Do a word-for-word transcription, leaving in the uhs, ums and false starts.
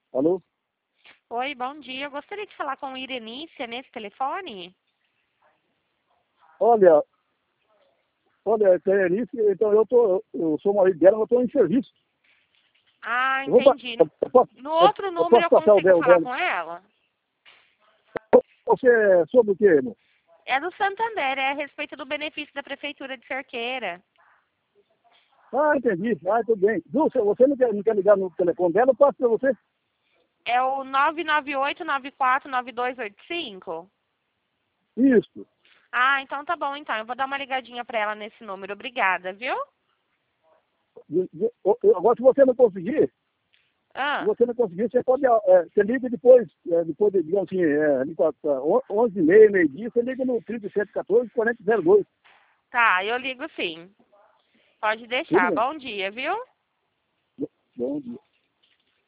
Alô? Oi, bom dia. Eu gostaria de falar com Irenícia nesse telefone. Olha, olha, Tenerife, então eu tô, eu sou marido dela, mas eu estou em serviço. Ah, Eu vou, pa- entendi. eu, eu posso, No eu, outro eu número posso eu passar o consigo dela falar dela. com ela? Você é sobre o quê, irmão? É do Santander, é a respeito do benefício da Prefeitura de Cerqueira. Ah, entendi. Ah, tudo bem. Dulce, você não quer, não quer ligar no telefone dela? Eu passo para você. É o nove nove oito nove quatro nove dois oito cinco? Isso. Ah, então tá bom, então. Eu vou dar uma ligadinha pra ela nesse número. Obrigada, viu? De- de- eu- eu- Agora, se você não conseguir, se Ah, você não conseguir, você pode, é, você liga depois, é, depois de, digamos assim, é, ali pra- pra onze e meia, meio-dia, você liga no trinta e sete quatorze, quarenta zero dois. tá, eu ligo sim. Pode Tudo deixar. bem. Bom dia, viu? Bom dia.